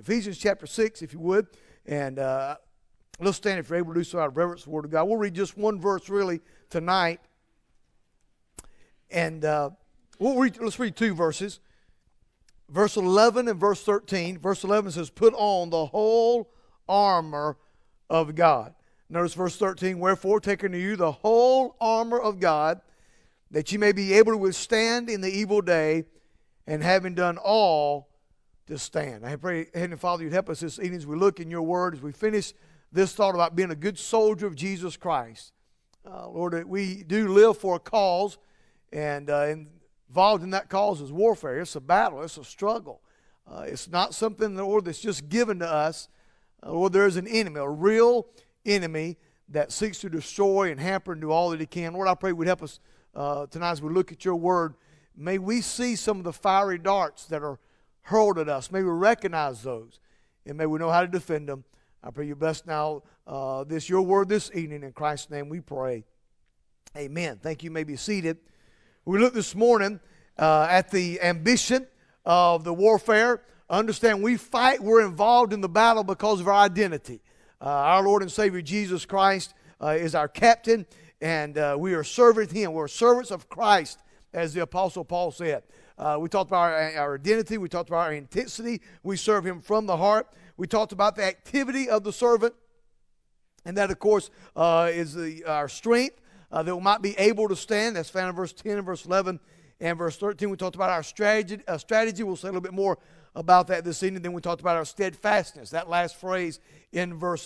Ephesians chapter 6, if you would. And let's stand if you're able to do so out of reverence for the Word of God. We'll read just one verse really tonight. And let's read two verses. Verse 11 and verse 13. Verse 11 says, put on the whole armor of God. Notice verse 13, wherefore take unto you the whole armor of God, that ye may be able to withstand in the evil day, and having done all, to stand. I pray, Heavenly Father, you'd help us this evening as we look in your word, as we finish this thought about being a good soldier of Jesus Christ. Lord, that we do live for a cause, and involved in that cause is warfare. It's a battle. It's a struggle. It's not something, Lord, that's just given to us. Lord, there is an enemy, a real enemy that seeks to destroy and hamper and do all that he can. Lord, I pray would help us tonight as we look at your word. May we see some of the fiery darts that are hurled at us. May we recognize those, and may we know how to defend them. I pray you bless now your word this evening. In Christ's name we pray. Amen. Thank you. You may be seated. We look this morning at the ambition of the warfare. Understand we fight, we're involved in the battle because of our identity. Our Lord and Savior Jesus Christ is our captain, and we are serving him. We're servants of Christ, as the Apostle Paul said. We talked about our identity. We talked about our intensity. We serve him from the heart. We talked about the activity of the servant, and that, of course, is our strength. That we might be able to stand. That's found in verse 10 and verse 11 and verse 13. We talked about our strategy. We'll say a little bit more about that this evening. Then we talked about our steadfastness. That last phrase in verse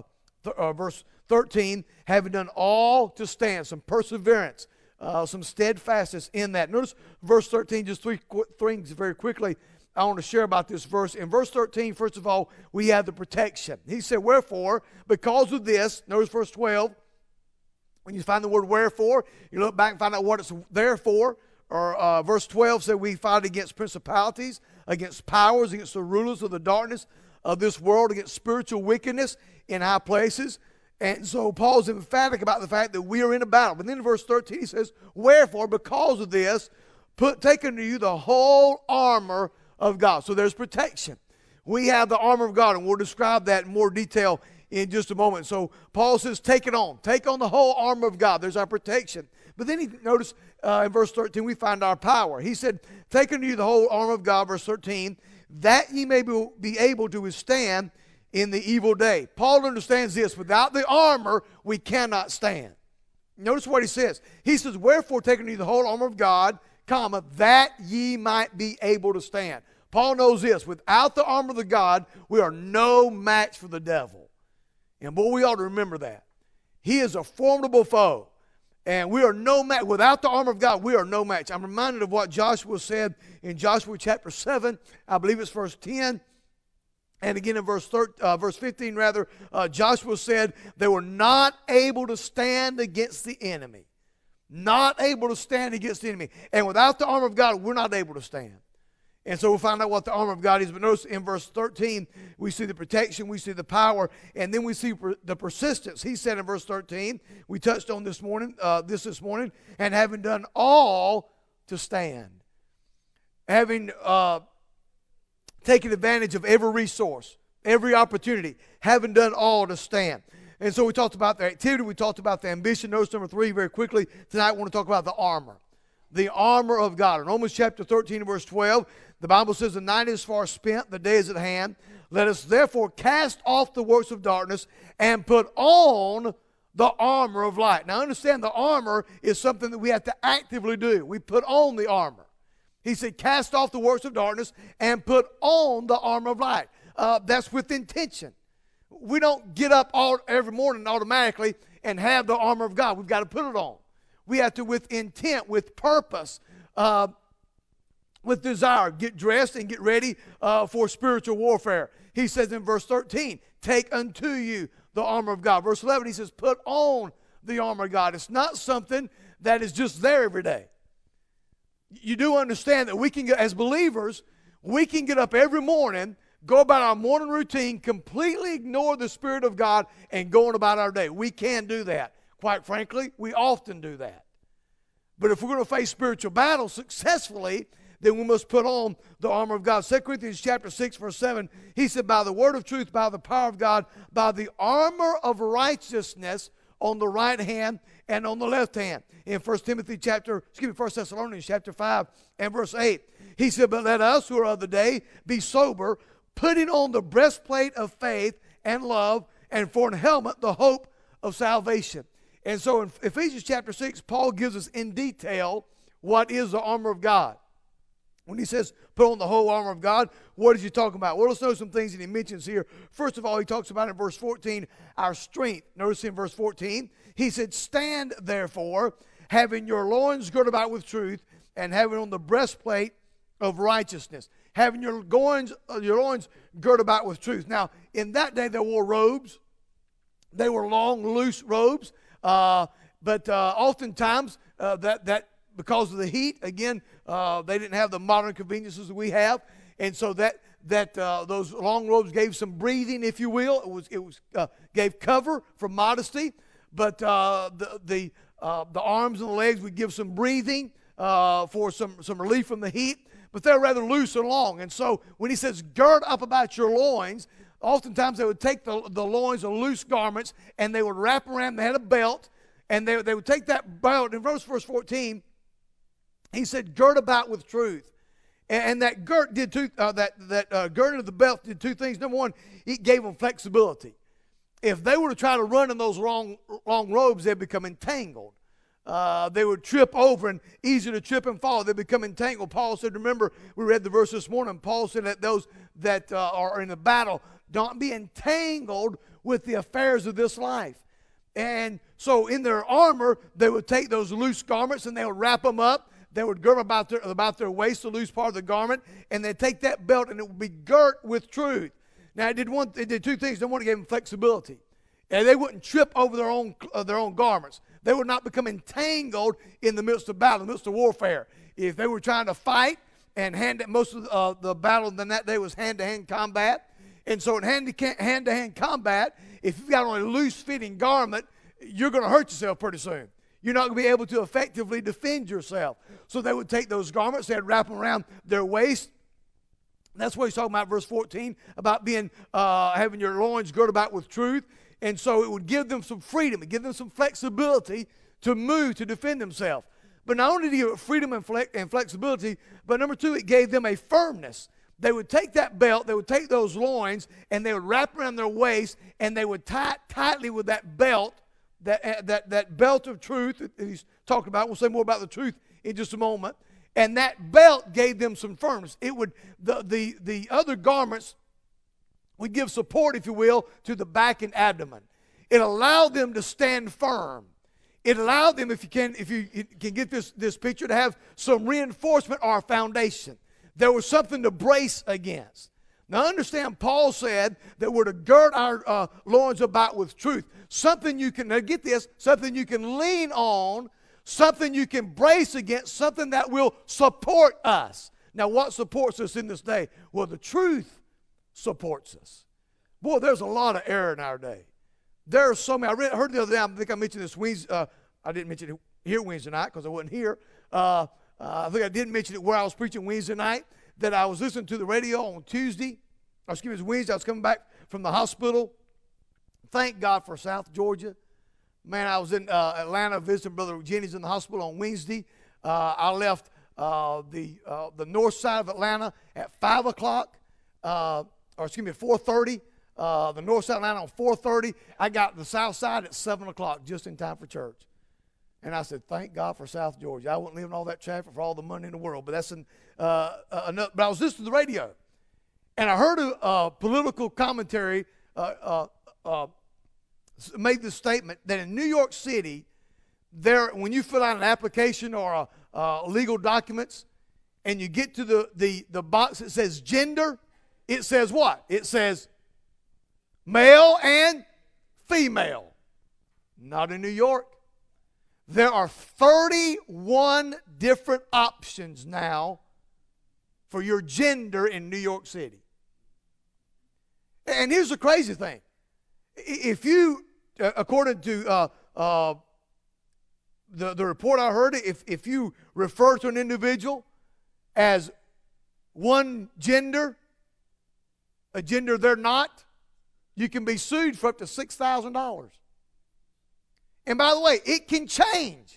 13, having done all to stand, some perseverance, some steadfastness in that. Notice verse 13, just three things very quickly I want to share about this verse. In verse 13, first of all, we have the protection. He said, wherefore, because of this, notice verse 12, when you find the word wherefore, you look back and find out what it's there for. Or verse 12 said we fight against principalities, against powers, against the rulers of the darkness of this world, against spiritual wickedness in high places. And so Paul's emphatic about the fact that we are in a battle. But then in verse 13 he says, wherefore, because of this, take unto you the whole armor of God. So there's protection. We have the armor of God, and we'll describe that in more detail in just a moment. So Paul says, take it on. Take on the whole armor of God. There's our protection. But then he notice in verse 13, we find our power. He said, take unto you the whole armor of God, verse 13, that ye may be able to withstand in the evil day. Paul understands this. Without the armor, we cannot stand. Notice what he says. He says, wherefore take unto you the whole armor of God, comma, that ye might be able to stand. Paul knows this. Without the armor of God, we are no match for the devil. And boy, we ought to remember that. He is a formidable foe. And we are no match. Without the armor of God, we are no match. I'm reminded of what Joshua said in Joshua chapter 7. I believe it's verse 10. And again in verse 15, Joshua said they were not able to stand against the enemy. Not able to stand against the enemy. And without the armor of God, we're not able to stand. And so we'll find out what the armor of God is. But notice in verse 13, we see the protection, we see the power, and then we see the persistence. He said in verse 13, we touched on this morning, and having done all to stand. Having taken advantage of every resource, every opportunity, having done all to stand. And so we talked about the activity, we talked about the ambition. Notice number 3 very quickly. Tonight I want to talk about the armor. The armor of God. In Romans chapter 13 and verse 12, the Bible says, the night is far spent, the day is at hand. Let us therefore cast off the works of darkness and put on the armor of light. Now understand, the armor is something that we have to actively do. We put on the armor. He said, cast off the works of darkness and put on the armor of light. That's with intention. We don't get up every morning automatically and have the armor of God. We've got to put it on. We have to, with intent, with purpose, with desire, get dressed and get ready for spiritual warfare. He says in verse 13, take unto you the armor of God. Verse 11, he says, put on the armor of God. It's not something that is just there every day. You do understand that we can, as believers, we can get up every morning, go about our morning routine, completely ignore the Spirit of God, and go on about our day. We can do that. Quite frankly, we often do that. But if we're going to face spiritual battle successfully, then we must put on the armor of God. 2 Corinthians chapter 6, verse 7, he said, by the word of truth, by the power of God, by the armor of righteousness on the right hand and on the left hand. In 1 Thessalonians chapter 5 and verse 8, he said, but let us who are of the day be sober, putting on the breastplate of faith and love, and for an helmet the hope of salvation. And so in Ephesians chapter 6, Paul gives us in detail what is the armor of God. When he says put on the whole armor of God, what is he talking about? Well, let's know some things that he mentions here. First of all, he talks about in verse 14, our strength. Notice in verse 14, he said, stand therefore, having your loins girded about with truth, and having on the breastplate of righteousness. Having your loins girded about with truth. Now, in that day, they wore robes. They were long, loose robes. But oftentimes, that because of the heat, again, they didn't have the modern conveniences that we have, and so that those long robes gave some breathing, if you will. It gave cover for modesty, but the arms and the legs would give some breathing for some relief from the heat. But they're rather loose and long, and so when he says gird up about your loins, oftentimes they would take the loins of loose garments and they would wrap around. They had a belt, and they would take that belt. In verse 14, he said, "Gird about with truth," and that girt did girding of the belt did two things. Number one, it gave them flexibility. If they were to try to run in those long robes, they'd become entangled. They would trip over, and easy to trip and fall. They become entangled. Paul said, remember, we read the verse this morning. Paul said that those that are in a battle don't be entangled with the affairs of this life. And so in their armor, they would take those loose garments and they would wrap them up. They would gird about their waist, the loose part of the garment, and they'd take that belt and it would be girt with truth. Now, it did two things. Number one, it gave them flexibility. And they wouldn't trip over their own garments. They would not become entangled in the midst of battle, in the midst of warfare. If they were trying to fight, and most of the battle in that day was hand-to-hand combat. And so in hand-to-hand combat, if you've got on a loose-fitting garment, you're going to hurt yourself pretty soon. You're not going to be able to effectively defend yourself. So they would take those garments, they'd wrap them around their waist. That's what he's talking about, verse 14, about having your loins girded about with truth. And so it would give them some freedom. It would give them some flexibility to move, to defend themselves. But not only did it give it freedom and flexibility, but number two, it gave them a firmness. They would take that belt, they would take those loins, and they would wrap around their waist, and they would tie it tightly with that belt, that belt of truth that he's talking about. We'll say more about the truth in just a moment. And that belt gave them some firmness. It would the other garments would give support, if you will, to the back and abdomen. It allowed them to stand firm. It allowed them, if you can get this picture, to have some reinforcement or a foundation. There was something to brace against. Now understand, Paul said that we're to gird our loins about with truth. Something you can, now get this, something you can lean on, something you can brace against, something that will support us. Now what supports us in this day? Well, the truth supports us. Boy, there's a lot of error in our day. There are so many. I heard the other day, I think I mentioned this Wednesday. I didn't mention it here Wednesday night because I wasn't here. I think I did mention it where I was preaching Wednesday night, that I was listening to the radio on Tuesday. It was Wednesday. I was coming back from the hospital. Thank God for South Georgia. Man, I was in Atlanta visiting Brother Jennings in the hospital on Wednesday. I left the north side of Atlanta at 5 o'clock. 4:30. The north side of Atlanta on 4:30. I got the south side at 7 o'clock, just in time for church. And I said, thank God for South Georgia. I wouldn't live in all that traffic for all the money in the world. But that's enough. But I was listening to the radio, and I heard a political commentary made the statement that in New York City, when you fill out an application or legal documents, and you get to the box that says gender, it says what? It says male and female. Not in New York. There are 31 different options now for your gender in New York City. And here's the crazy thing. If you, according to the report I heard, if you refer to an individual as one gender, a gender they're not, you can be sued for up to $6,000. And by the way, it can change.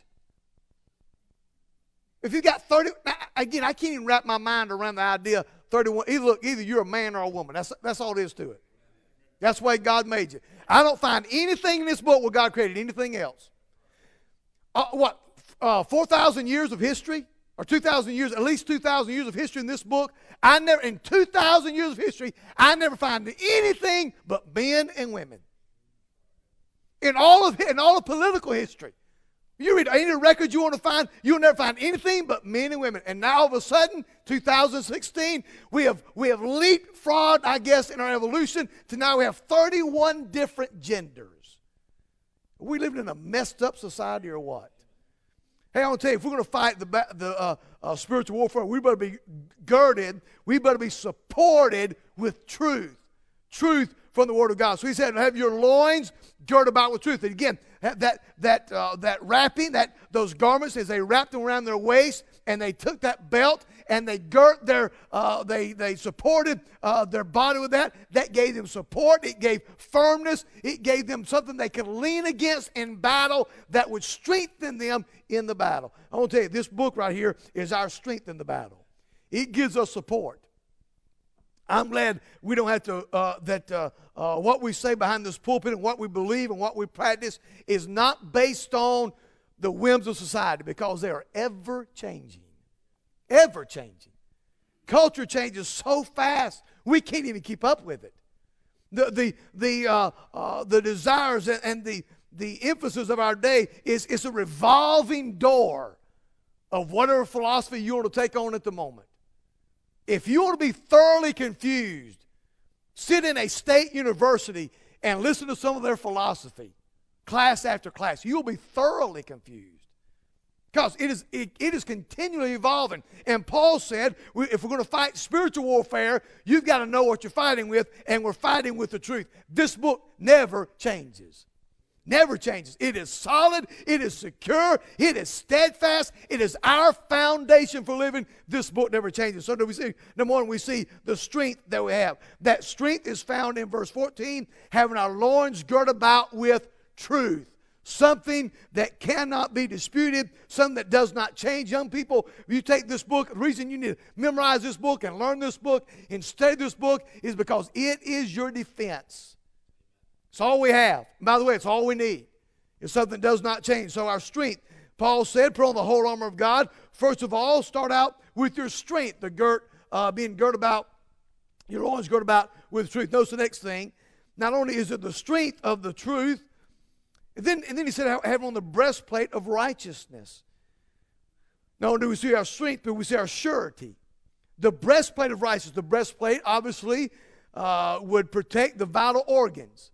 If you got 30, again, I can't even wrap my mind around the idea 31. Either you're a man or a woman. That's all it is to it. That's the way God made you. I don't find anything in this book where God created anything else. 4,000 years of history, or 2,000 years, at least 2,000 years of history in this book. In 2,000 years of history, I never find anything but men and women. In all of political history. You read any record you want to find, you'll never find anything but men and women. And now all of a sudden, 2016, we have leapfrogged, I guess, in our evolution to now we have 31 different genders. Are we living in a messed up society or what? Hey, I want to tell you, if we're going to fight the spiritual warfare, we better be girded, we better be supported with truth. Truth from the Word of God. So he said, have your loins girded about with truth. And again, that wrapping, those garments, as they wrapped them around their waist, and they took that belt and they they supported their body with that. That gave them support. It gave firmness. It gave them something they could lean against in battle that would strengthen them in the battle. I want to tell you, this book right here is our strength in the battle. It gives us support. I'm glad we don't have to, what we say behind this pulpit and what we believe and what we practice is not based on the whims of society, because they are ever changing. Ever changing. Culture changes so fast, we can't even keep up with it. The desires and the emphasis of our day is a revolving door of whatever philosophy you want to take on at the moment. If you want to be thoroughly confused, sit in a state university and listen to some of their philosophy, class after class. You'll be thoroughly confused. Because it is continually evolving. And Paul said, if we're going to fight spiritual warfare, you've got to know what you're fighting with, and we're fighting with the truth. This book never changes. Never changes. It is solid. It is secure. It is steadfast. It is our foundation for living. This book never changes. So we see, number one, we see the strength that we have. That strength is found in verse 14, having our loins girt about with truth. Something that cannot be disputed, something that does not change. Young people, if you take this book, the reason you need to memorize this book and learn this book and study this book is because it is your defense. It's all we have. And by the way, it's all we need. It's something that does not change. So our strength, Paul said, put on the whole armor of God. First of all, start out with your strength, being girt about, your loins girt about with truth. Notice the next thing. Not only is it the strength of the truth, and then he said, have on the breastplate of righteousness. Not only do we see our strength, but we see our surety. The breastplate of righteousness. The breastplate, obviously, would protect the vital organs.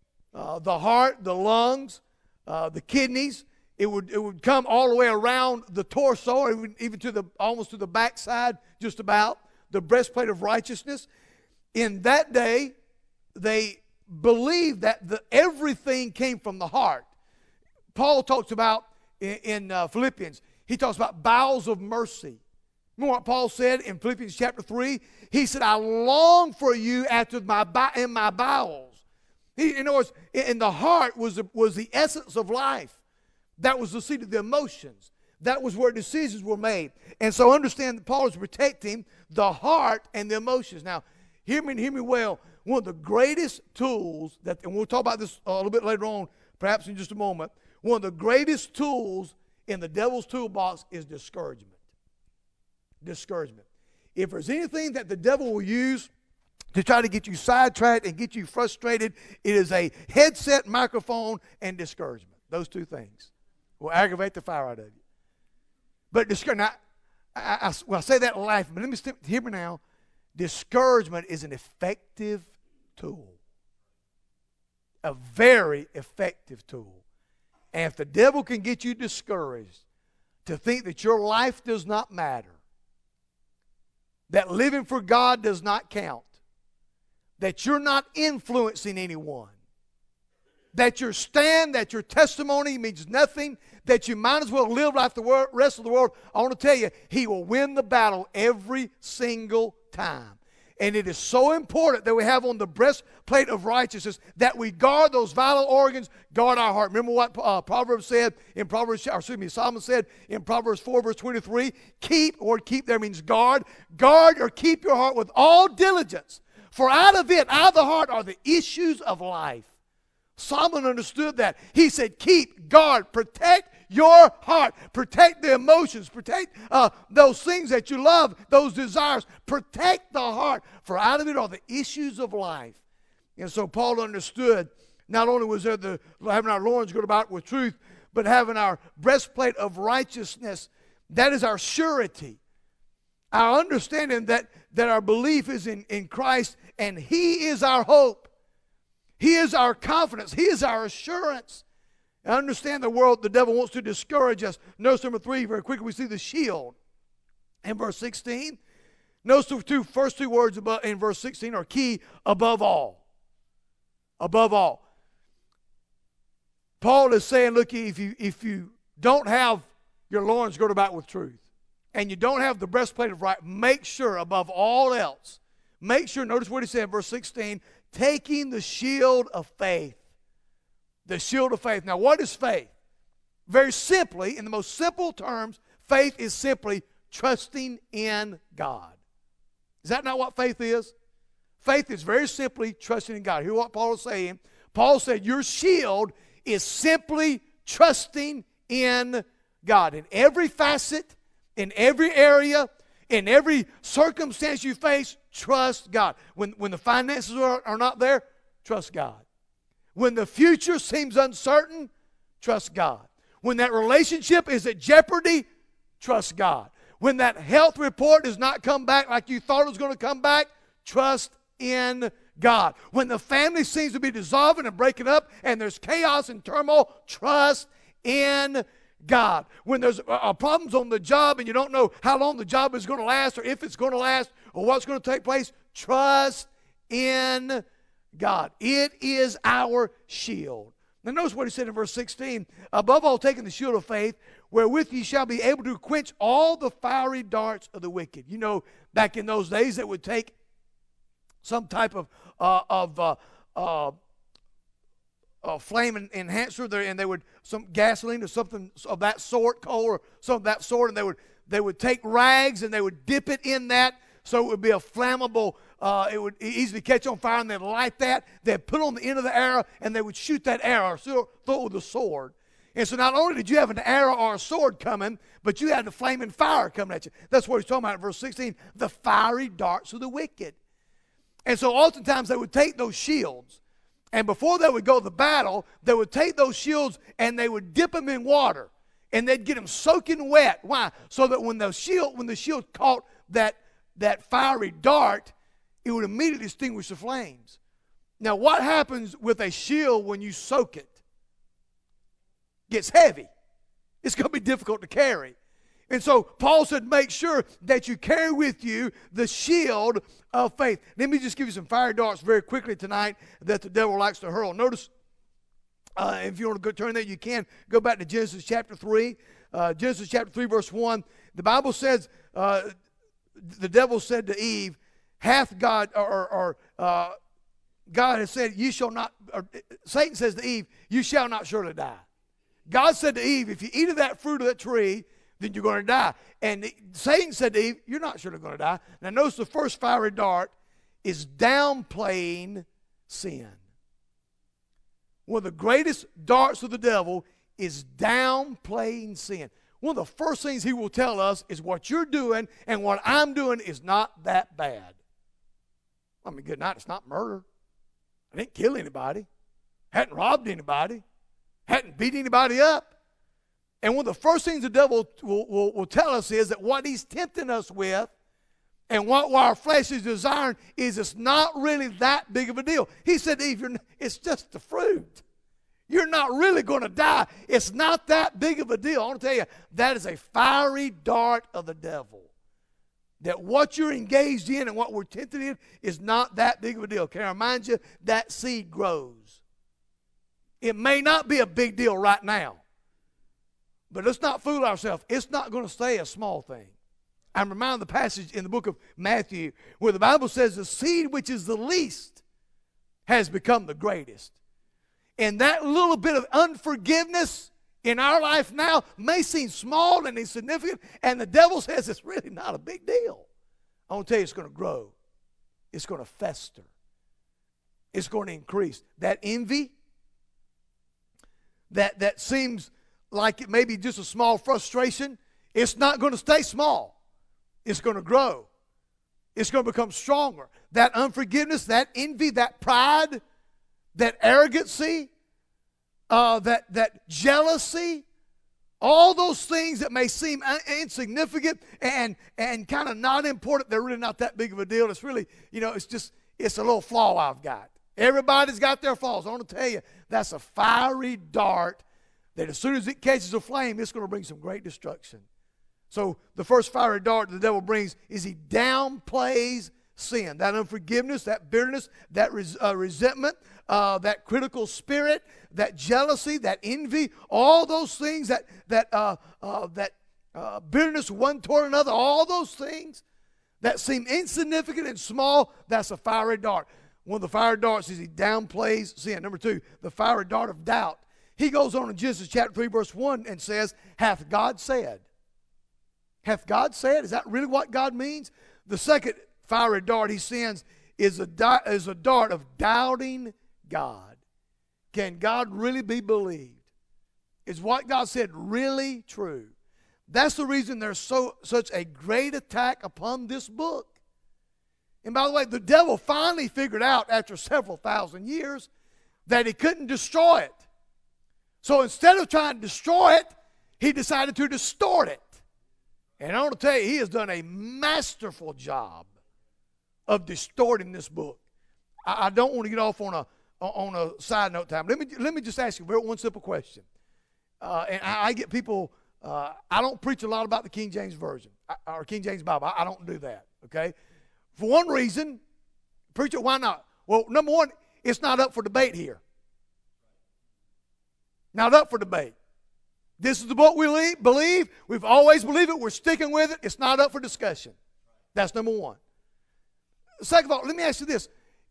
The heart, the lungs, the kidneys. It would come all the way around the torso, or even almost to the backside, just about. The breastplate of righteousness. In that day, they believed that everything came from the heart. Paul talks about in Philippians, he talks about bowels of mercy. Remember what Paul said in Philippians chapter 3? He said, I long for you in my bowels. In other words, in the heart was the essence of life. That was the seat of the emotions. That was where decisions were made. And so understand that Paul is protecting the heart and the emotions. Now, hear me well. One of the greatest tools and we'll talk about this a little bit later on, perhaps in just a moment. One of the greatest tools in the devil's toolbox is discouragement. Discouragement. If there's anything that the devil will use to try to get you sidetracked and get you frustrated, it is a headset, microphone, and discouragement. Those two things will aggravate the fire out of you. But discouragement, I say that laughing, but let me hear me now. Discouragement is an effective tool. A very effective tool. And if the devil can get you discouraged to think that your life does not matter, that living for God does not count, that you're not influencing anyone, that your stand, that your testimony means nothing, that you might as well live like the rest of the world, I want to tell you, he will win the battle every single time. And it is so important that we have on the breastplate of righteousness that we guard those vital organs, guard our heart. Remember what Solomon said in Proverbs 4, verse 23? Keep there means guard. Guard or keep your heart with all diligence. For out of the heart are the issues of life. Solomon understood that. He said, keep, guard, protect your heart. Protect the emotions. Protect those things that you love, those desires. Protect the heart, for out of it are the issues of life. And so Paul understood, not only was there having our loins girded about with truth, but having our breastplate of righteousness. That is our surety. Our understanding that our belief is in Christ, and he is our hope. He is our confidence. He is our assurance. I understand the devil wants to discourage us. Notice number 3, very quickly, we see the shield. In verse 16, notice the first two words in verse 16 are key, above all. Above all. Paul is saying, look, if you don't have your loins girded about with truth, and you don't have the breastplate of right, make sure above all else, notice what he said in verse 16, taking the shield of faith. The shield of faith. Now, what is faith? Very simply, in the most simple terms, faith is simply trusting in God. Is that not what faith is? Faith is very simply trusting in God. Hear what Paul is saying. Paul said your shield is simply trusting in God. In every facet, in every area, in every circumstance you face, trust God. When the finances are not there, trust God. When the future seems uncertain, trust God. When that relationship is at jeopardy, trust God. When that health report does not come back like you thought it was going to come back, trust in God. When the family seems to be dissolving and breaking up and there's chaos and turmoil, trust in God. When there's problems on the job and you don't know how long the job is going to last or if it's going to last or what's going to take place, trust in God. It is our shield. Now notice what he said in verse 16. Above all, taking the shield of faith, wherewith ye shall be able to quench all the fiery darts of the wicked. You know, back in those days, it would take some type of flame enhancer there, and they would some gasoline or something of that sort, coal or something of that sort, and they would take rags and they would dip it in that so it would be a flammable. It would easily catch on fire, and they'd light that. They'd put on the end of the arrow, and they would shoot that arrow, or throw it with a sword. And so not only did you have an arrow or a sword coming, but you had the flaming fire coming at you. That's what he's talking about in verse 16, the fiery darts of the wicked. And so oftentimes they would take those shields, and before they would go to battle, they would take those shields and they would dip them in water, and they'd get them soaking wet. Why? So that when the shield caught that fiery dart, it would immediately extinguish the flames. Now, what happens with a shield when you soak it? It gets heavy. It's going to be difficult to carry. And so Paul said, make sure that you carry with you the shield of faith. Let me just give you some fire darts very quickly tonight that the devil likes to hurl. Notice, if you want to go turn there, you can. Go back to Genesis chapter 3. Genesis chapter 3, verse 1. The Bible says, the devil said to Eve, hath God, God has said, you shall not, Satan says to Eve, you shall not surely die. God said to Eve, if you eat of that fruit of that tree, then you're going to die. And Satan said to Eve, you're not surely going to die. Now notice the first fiery dart is downplaying sin. One of the greatest darts of the devil is downplaying sin. One of the first things he will tell us is what you're doing and what I'm doing is not that bad. I mean, good night, it's not murder. I didn't kill anybody. Hadn't robbed anybody. Hadn't beat anybody up. And one of the first things the devil will tell us is that what he's tempting us with and what our flesh is desiring is it's not really that big of a deal. He said to Eve, it's just the fruit. You're not really going to die. It's not that big of a deal. I want to tell you, that is a fiery dart of the devil. That what you're engaged in and what we're tempted in is not that big of a deal. Can I remind you, that seed grows It may not be a big deal right now. But let's not fool ourselves. It's not going to stay a small thing. I'm reminded of the passage in the book of Matthew where the Bible says the seed which is the least has become the greatest. And that little bit of unforgiveness in our life now may seem small and insignificant, and the devil says it's really not a big deal. I want to tell you, it's going to grow. It's going to fester. It's going to increase. That envy, that seems like it may be just a small frustration, it's not going to stay small. It's going to grow. It's going to become stronger. That unforgiveness, that envy, that pride, that arrogancy, that jealousy, all those things that may seem insignificant and kind of not important, they're really not that big of a deal. It's really, it's a little flaw I've got. Everybody's got their flaws. I want to tell you, that's a fiery dart that as soon as it catches a flame, it's going to bring some great destruction. So the first fiery dart the devil brings is he downplays sin. That unforgiveness, that bitterness, that resentment, that critical spirit, that jealousy, that envy, all those things, that bitterness one toward another, all those things that seem insignificant and small, that's a fiery dart. One of the fiery darts is he downplays sin. Number two, the fiery dart of doubt. He goes on in Genesis chapter 3, verse 1 and says, hath God said? Hath God said? Is that really what God means? The second fiery dart he sends is a dart of doubting God. Can God really be believed? Is what God said really true? That's the reason there's such a great attack upon this book. And by the way, the devil finally figured out after several thousand years that he couldn't destroy it. So instead of trying to destroy it, he decided to distort it. And I want to tell you, he has done a masterful job of distorting this book. I don't want to get off on a side note time. Let me just ask you one simple question. And I get people, I don't preach a lot about the King James Version or King James Bible. I don't do that, okay? For one reason, preacher, why not? Well, number one, it's not up for debate here. Not up for debate. This is the book we believe. We've always believed it. We're sticking with it. It's not up for discussion. That's number one. Second of all, let me ask you this.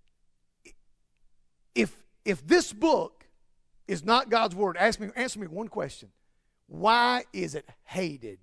If this book is not God's word, answer me one question. Why is it hated?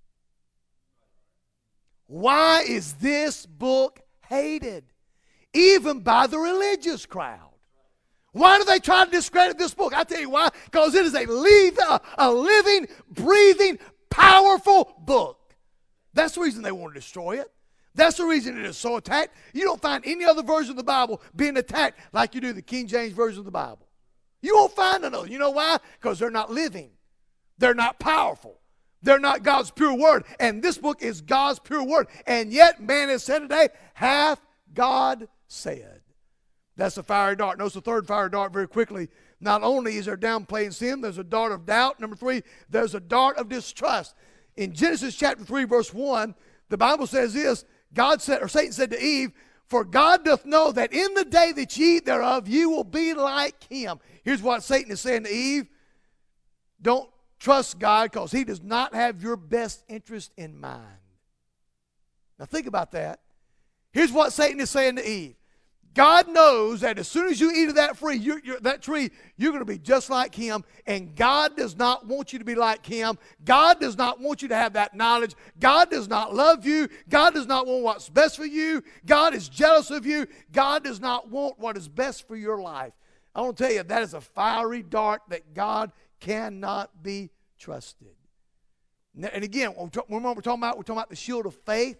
Why is this book hated? Even by the religious crowd. Why do they try to discredit this book? I tell you why. Because it is a living, breathing, powerful book. That's the reason they want to destroy it. That's the reason it is so attacked. You don't find any other version of the Bible being attacked like you do the King James Version of the Bible. You won't find another. You know why? Because they're not living. They're not powerful. They're not God's pure word. And this book is God's pure word. And yet, man has said today, hath God said? That's a fiery dart. Notice the third fiery dart very quickly. Not only is there downplaying sin, there's a dart of doubt. Number three, there's a dart of distrust. In Genesis chapter 3, verse 1, the Bible says this, Satan said to Eve, for God doth know that in the day that ye eat thereof, you will be like him. Here's what Satan is saying to Eve. Don't trust God because he does not have your best interest in mind. Now think about that. Here's what Satan is saying to Eve. God knows that as soon as you eat of that tree, you're going to be just like him, and God does not want you to be like him. God does not want you to have that knowledge. God does not love you. God does not want what's best for you. God is jealous of you. God does not want what is best for your life. I want to tell you, that is a fiery dart that God cannot be trusted. And again, we're talking about the shield of faith.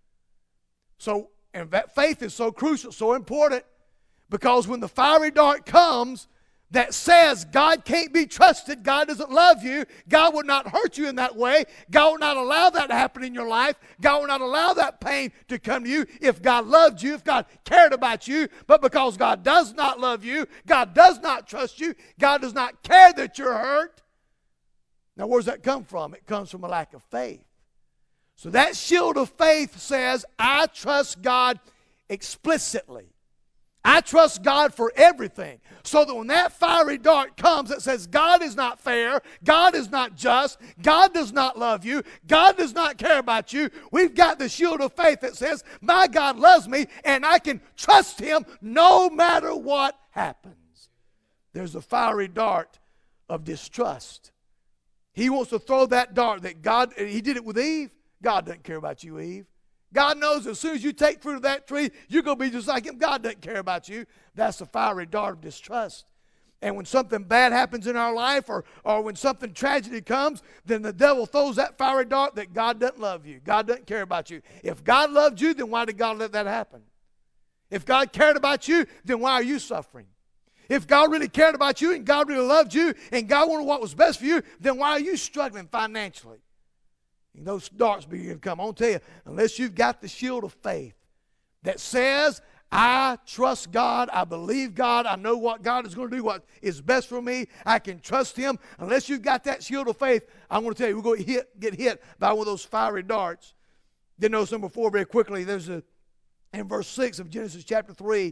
And that faith is so crucial, so important, because when the fiery dart comes that says God can't be trusted, God doesn't love you, God would not hurt you in that way, God would not allow that to happen in your life, God would not allow that pain to come to you if God loved you, if God cared about you, but because God does not love you, God does not trust you, God does not care that you're hurt. Now, where does that come from? It comes from a lack of faith. So that shield of faith says, I trust God explicitly. I trust God for everything. So that when that fiery dart comes that says God is not fair, God is not just, God does not love you, God does not care about you, we've got the shield of faith that says, my God loves me and I can trust Him no matter what happens. There's a fiery dart of distrust. He wants to throw that dart that God, He did it with Eve. God doesn't care about you, Eve. God knows as soon as you take fruit of that tree, you're going to be just like Him. God doesn't care about you. That's the fiery dart of distrust. And when something bad happens in our life or when something tragedy comes, then the devil throws that fiery dart that God doesn't love you. God doesn't care about you. If God loved you, then why did God let that happen? If God cared about you, then why are you suffering? If God really cared about you and God really loved you and God wanted what was best for you, then why are you struggling financially? And those darts begin to come. I want to tell you, unless you've got the shield of faith that says, I trust God, I believe God, I know what God is going to do, what is best for me, I can trust Him. Unless you've got that shield of faith, I'm going to tell you, we're going to get hit by one of those fiery darts. Then notice number 4 very quickly. In verse 6 of Genesis chapter 3,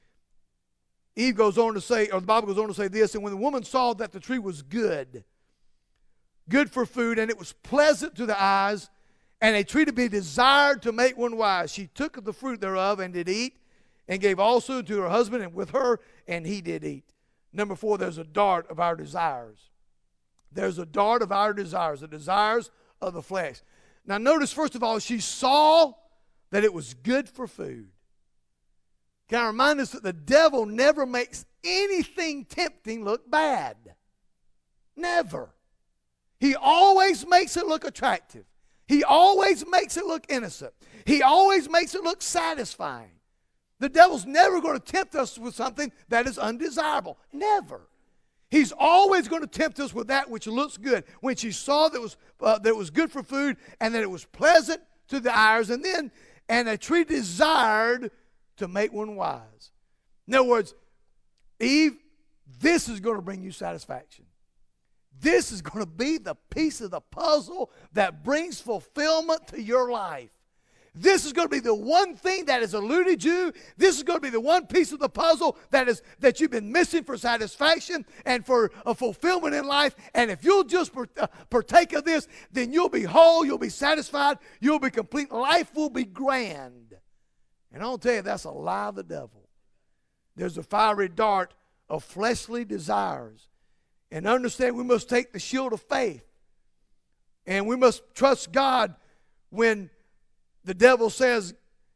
Eve goes on to say, or the Bible goes on to say this, and when the woman saw that the tree was good for food, and it was pleasant to the eyes, and a tree to be desired to make one wise, she took of the fruit thereof and did eat, and gave also to her husband and with her, and he did eat. Number 4, there's a dart of our desires. There's a dart of our desires, the desires of the flesh. Now notice, first of all, she saw that it was good for food. Can I remind us that the devil never makes anything tempting look bad? Never. He always makes it look attractive. He always makes it look innocent. He always makes it look satisfying. The devil's never going to tempt us with something that is undesirable. Never. He's always going to tempt us with that which looks good. When she saw that it was good for food and that it was pleasant to the eyes, and a tree desired to make one wise. In other words, Eve, this is going to bring you satisfaction. This is going to be the piece of the puzzle that brings fulfillment to your life. This is going to be the one thing that has eluded you. This is going to be the one piece of the puzzle that you've been missing for satisfaction and for a fulfillment in life. And if you'll just partake of this, then you'll be whole, you'll be satisfied, you'll be complete. Life will be grand. And I'll tell you, that's a lie of the devil. There's a fiery dart of fleshly desires. And understand we must take the shield of faith. And we must trust God when the devil says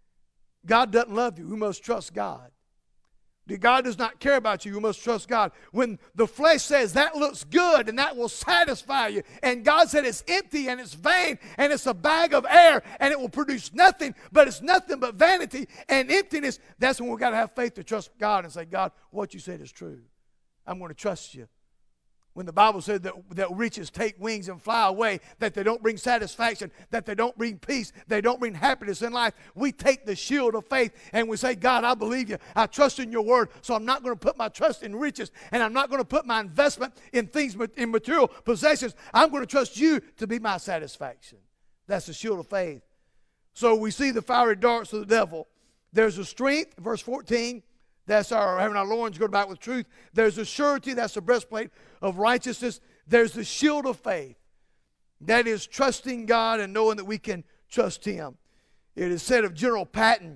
God doesn't love you. We must trust God. If God does not care about you, we must trust God. When the flesh says that looks good and that will satisfy you, and God said it's empty and it's vain and it's a bag of air and it will produce nothing, but it's nothing but vanity and emptiness, that's when we've got to have faith to trust God and say, God, what you said is true. I'm going to trust you. When the Bible said that riches take wings and fly away, that they don't bring satisfaction, that they don't bring peace, they don't bring happiness in life, we take the shield of faith and we say, God, I believe you. I trust in your word, so I'm not going to put my trust in riches, and I'm not going to put my investment in things, in material possessions. I'm going to trust you to be my satisfaction. That's the shield of faith. So we see the fiery darts of the devil. There's a strength, verse 14. That's having our loins girded about with truth. There's a surety, that's the breastplate of righteousness. There's the shield of faith. That is trusting God and knowing that we can trust Him. It is said of General Patton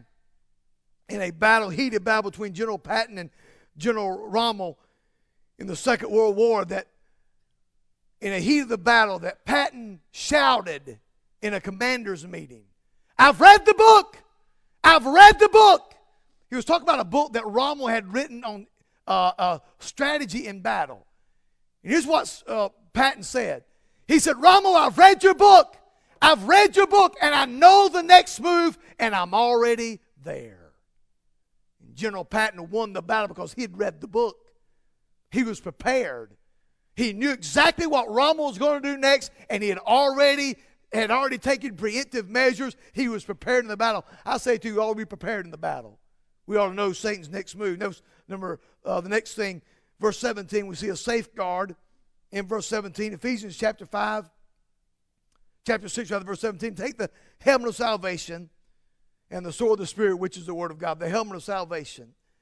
in a heated battle between General Patton and General Rommel in the Second World War, that in a heat of the battle that Patton shouted in a commander's meeting, I've read the book! I've read the book! He was talking about a book that Rommel had written on strategy in battle. And here's what Patton said. He said, Rommel, I've read your book. I've read your book, and I know the next move, and I'm already there. And General Patton won the battle because he had read the book. He was prepared. He knew exactly what Rommel was going to do next, and he had already taken preemptive measures. He was prepared in the battle. I say to you, all be prepared in the battle. We ought to know Satan's next move. The next thing, verse 17, we see a safeguard in verse 17. Ephesians chapter 6, verse 17. Take the helmet of salvation and the sword of the Spirit, which is the word of God. The helmet of salvation.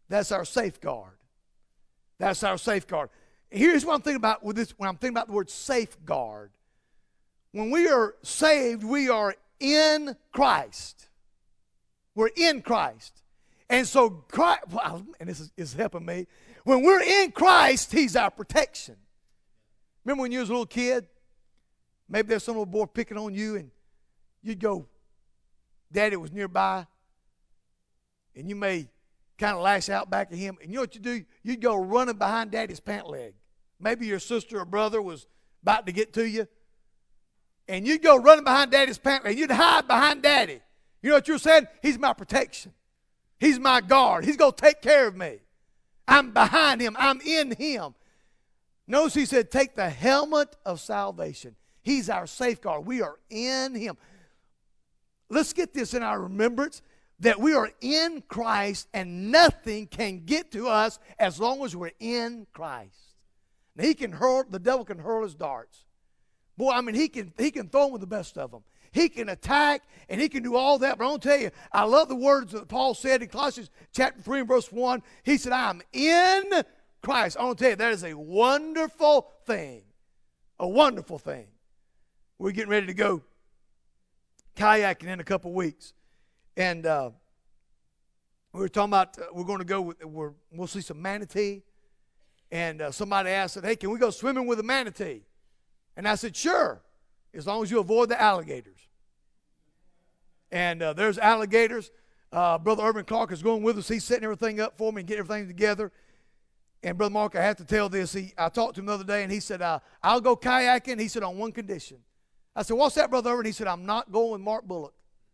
That's our safeguard. That's our safeguard. Here's what I'm thinking about with this, when I'm thinking about the word safeguard. When we are saved, we are in Christ. We're in Christ. And so Christ, and this is helping me. When we're in Christ, He's our protection. Remember when you was a little kid? Maybe there's some little boy picking on you, and you'd go, Daddy was nearby, and you may kind of lash out back at him. And you know what you do? You'd go running behind Daddy's pant leg. Maybe your sister or brother was about to get to you. And you'd go running behind Daddy's pant leg. You'd hide behind Daddy. You know what you're saying? He's my protection. He's my guard. He's going to take care of me. I'm behind Him. I'm in Him. Notice He said, take the helmet of salvation. He's our safeguard. We are in Him. Let's get this in our remembrance, that we are in Christ and nothing can get to us as long as we're in Christ. Now, the devil can hurl his darts. Boy, I mean, he can throw them with the best of them. He can attack and he can do all that. But I want to tell you, I love the words that Paul said in Colossians chapter 3 and verse 1. He said, I'm in Christ. I want to tell you, that is a wonderful thing. A wonderful thing. We're getting ready to go kayaking in a couple weeks. And we were talking about, we're going to go, we'll see some manatee. And somebody asked, hey, can we go swimming with a manatee? And I said, sure, as long as you avoid the alligators. And there's alligators. Brother Irvin Clark is going with us. He's setting everything up for me and getting everything together. And Brother Mark, I have to tell this. I talked to him the other day, and he said, I'll go kayaking. He said, on one condition. I said, what's that, Brother Irvin? He said, I'm not going with Mark Bullock.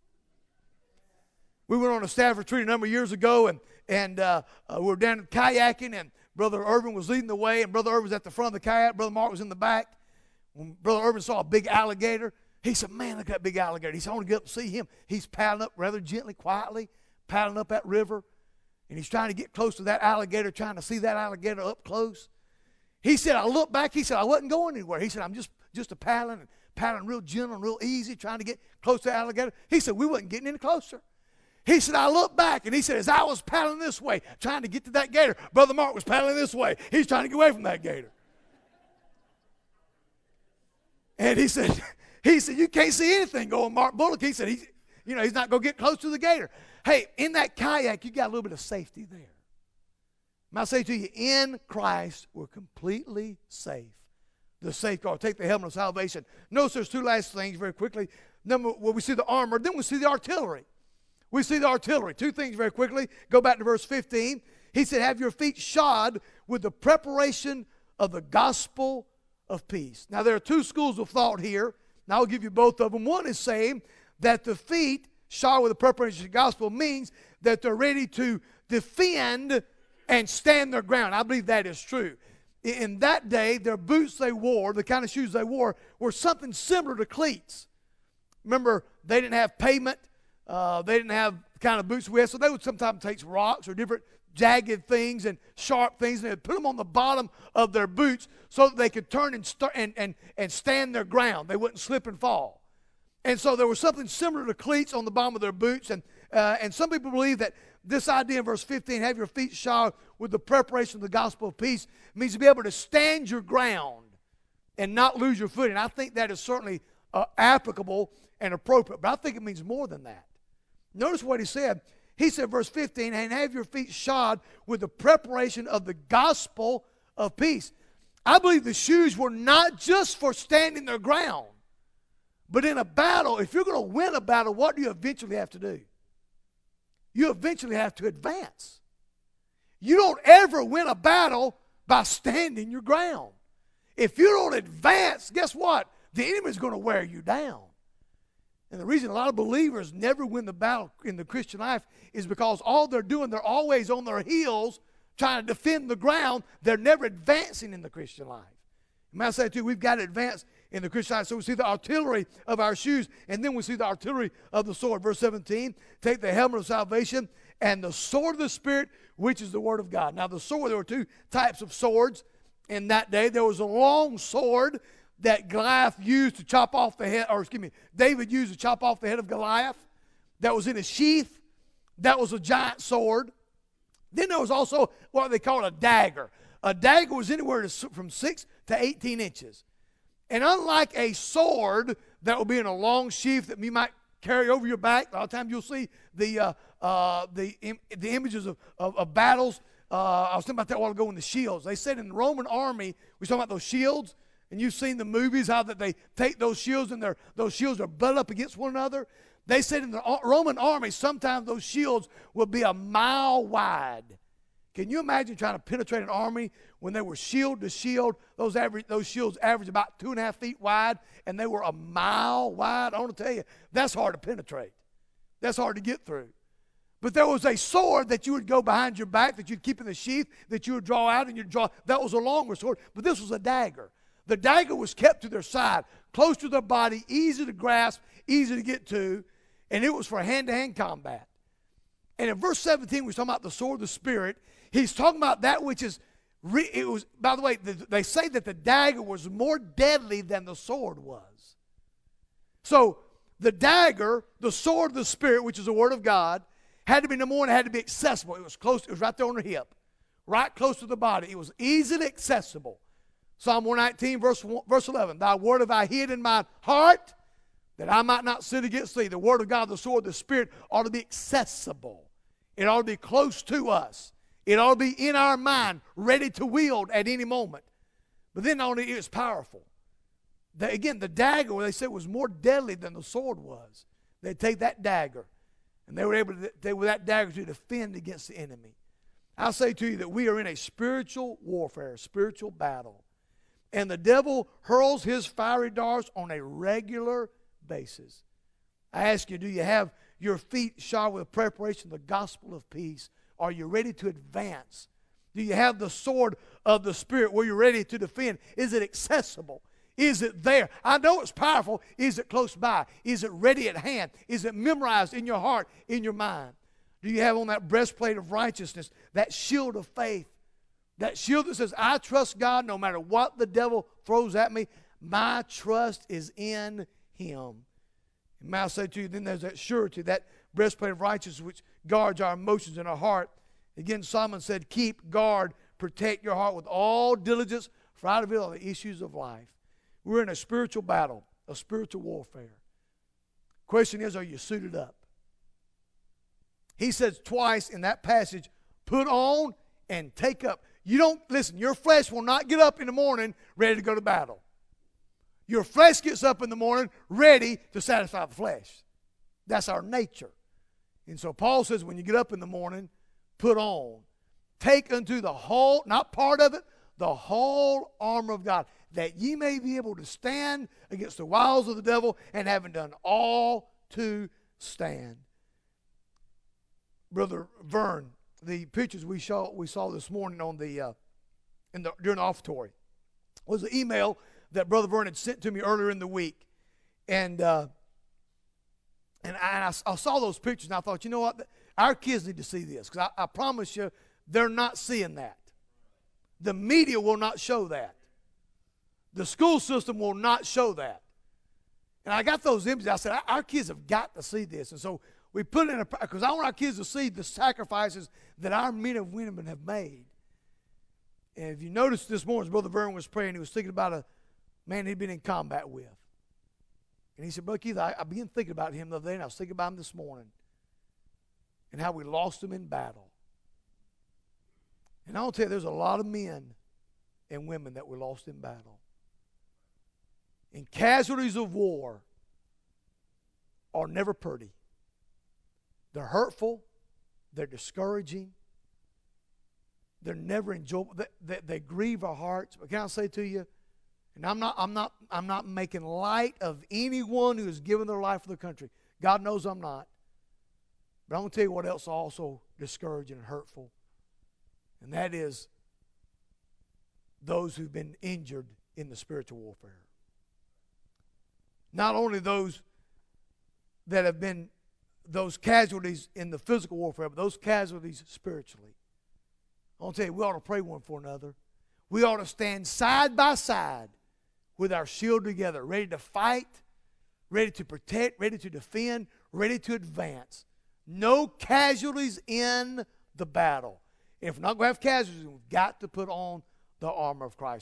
We went on a staff retreat a number of years ago, and we were down kayaking, and Brother Irvin was leading the way, and Brother Irvin was at the front of the kayak. Brother Mark was in the back. When Brother Irvin saw a big alligator, he said, man, look at that big alligator. He said, I want to get up and see him. He's paddling up rather gently, quietly, paddling up that river, and he's trying to get close to that alligator, trying to see that alligator up close. He said, I looked back. He said, I wasn't going anywhere. He said, I'm just a paddling real gentle and real easy, trying to get close to the alligator. He said, we wasn't getting any closer. He said, I looked back, and he said, as I was paddling this way, trying to get to that gator, Brother Mark was paddling this way. He's trying to get away from that gator. And he said, you can't see anything going, Mark Bullock. He said, he's not going to get close to the gator. Hey, in that kayak, you got a little bit of safety there. I say to you, in Christ, we're completely safe. The safeguard. Take the helmet of salvation. Notice there's two last things very quickly. Number, well, we see the armor, then we see the artillery. We see the artillery. Two things very quickly. Go back to verse 15. He said, have your feet shod with the preparation of the gospel of peace. Now, there are two schools of thought here. Now, I'll give you both of them. One is saying that the feet shod with the preparation of the gospel means that they're ready to defend and stand their ground. I believe that is true. In that day, their boots they wore, the kind of shoes they wore, were something similar to cleats. Remember, they didn't have pavement. They didn't have the kind of boots we had, so they would sometimes take rocks or different jagged things and sharp things, and they'd put them on the bottom of their boots so that they could turn and stand their ground. They wouldn't slip and fall. And so there was something similar to cleats on the bottom of their boots, and some people believe that this idea in verse 15, have your feet shod with the preparation of the gospel of peace, means to be able to stand your ground and not lose your footing. I think that is certainly applicable and appropriate, but I think it means more than that. Notice what he said. He said, verse 15, and have your feet shod with the preparation of the gospel of peace. I believe the shoes were not just for standing their ground, but in a battle, if you're going to win a battle, what do you eventually have to do? You eventually have to advance. You don't ever win a battle by standing your ground. If you don't advance, guess what? The enemy's going to wear you down. And the reason a lot of believers never win the battle in the Christian life is because all they're doing, they're always on their heels trying to defend the ground. They're never advancing in the Christian life. And I say to you, we've got to advance in the Christian life. So we see the artillery of our shoes, and then we see the artillery of the sword. Verse 17, take the helmet of salvation and the sword of the Spirit, which is the word of God. Now the sword, there were two types of swords in that day. There was a long sword that Goliath used to chop off the head, David used to chop off the head of Goliath. That was in a sheath. That was a giant sword. Then there was also what they call a dagger. A dagger was anywhere from 6 to 18 inches. And unlike a sword that will be in a long sheath that you might carry over your back, a lot of times you'll see the images of battles. I was thinking about that a while ago in the shields. They said in the Roman army, we talking about those shields, and you've seen the movies, how that they take those shields and those shields are butt up against one another. They said in the Roman army, sometimes those shields will be a mile wide. Can you imagine trying to penetrate an army when they were shield to shield? Those shields averaged about 2.5 feet wide, and they were a mile wide. I want to tell you, that's hard to penetrate. That's hard to get through. But there was a sword that you would go behind your back, that you'd keep in the sheath, that you would draw out, and you'd draw. That was a longer sword, but this was a dagger. The dagger was kept to their side, close to their body, easy to grasp, easy to get to, and it was for hand-to-hand combat. And in verse 17, we're talking about the sword of the Spirit. He's talking about that which is, it was, by the way, they say that the dagger was more deadly than the sword was. So the dagger, the sword of the Spirit, which is the Word of God, had to be, number one, it had to be accessible. It was close, it was right there on her hip, right close to the body. It was easily accessible. Psalm 119, verse 11, Thy word have I hid in my heart, that I might not sin against thee. The word of God, the sword of the Spirit, ought to be accessible. It ought to be close to us. It ought to be in our mind, ready to wield at any moment. But then not only it was powerful. Again, the dagger, where they said was more deadly than the sword was. They'd take that dagger, and they were able to, with that dagger, to defend against the enemy. I'll say to you that we are in a spiritual warfare, a spiritual battle. And the devil hurls his fiery darts on a regular basis. I ask you, do you have your feet shod with the preparation of the gospel of peace? Are you ready to advance? Do you have the sword of the Spirit where you're ready to defend? Is it accessible? Is it there? I know it's powerful. Is it close by? Is it ready at hand? Is it memorized in your heart, in your mind? Do you have on that breastplate of righteousness, that shield of faith, that shield that says, I trust God no matter what the devil throws at me, my trust is in Him. And may I say to you, then there's that surety, that breastplate of righteousness which guards our emotions and our heart. Again, Solomon said, keep guard, protect your heart with all diligence, for out of it are the issues of life. We're in a spiritual battle, a spiritual warfare. Question is, are you suited up? He says twice in that passage, put on and take up. You don't, listen, your flesh will not get up in the morning ready to go to battle. Your flesh gets up in the morning ready to satisfy the flesh. That's our nature. And so Paul says when you get up in the morning, put on. Take unto the whole, not part of it, the whole armor of God, that ye may be able to stand against the wiles of the devil, and having done all to stand. Brother Vern, the pictures we saw this morning on during the offertory was an email that Brother Vern had sent to me earlier in the week. And I saw those pictures, and I thought, you know what? Our kids need to see this, because I promise you, they're not seeing that. The media will not show that. The school system will not show that. And I got those images. I said, our kids have got to see this. And so we put it in because I want our kids to see the sacrifices that our men and women have made. And if you noticed this morning, as Brother Vern was praying, he was thinking about a man he'd been in combat with. And he said, Brother Keith, I began thinking about him the other day, and I was thinking about him this morning, and how we lost him in battle. And I'll tell you, there's a lot of men and women that we lost in battle. And casualties of war are never pretty. They're hurtful. They're discouraging. They're never enjoyable. They grieve our hearts. But can I say to you, and I'm not making light of anyone who has given their life for the country. God knows I'm not. But I'm going to tell you what else is also discouraging and hurtful. And that is those who've been injured in the spiritual warfare. Not only those that have been those casualties in the physical warfare, but those casualties spiritually. I want to tell you, we ought to pray one for another. We ought to stand side by side with our shield together, ready to fight, ready to protect, ready to defend, ready to advance. No casualties in the battle. If we're not going to have casualties, we've got to put on the armor of Christ.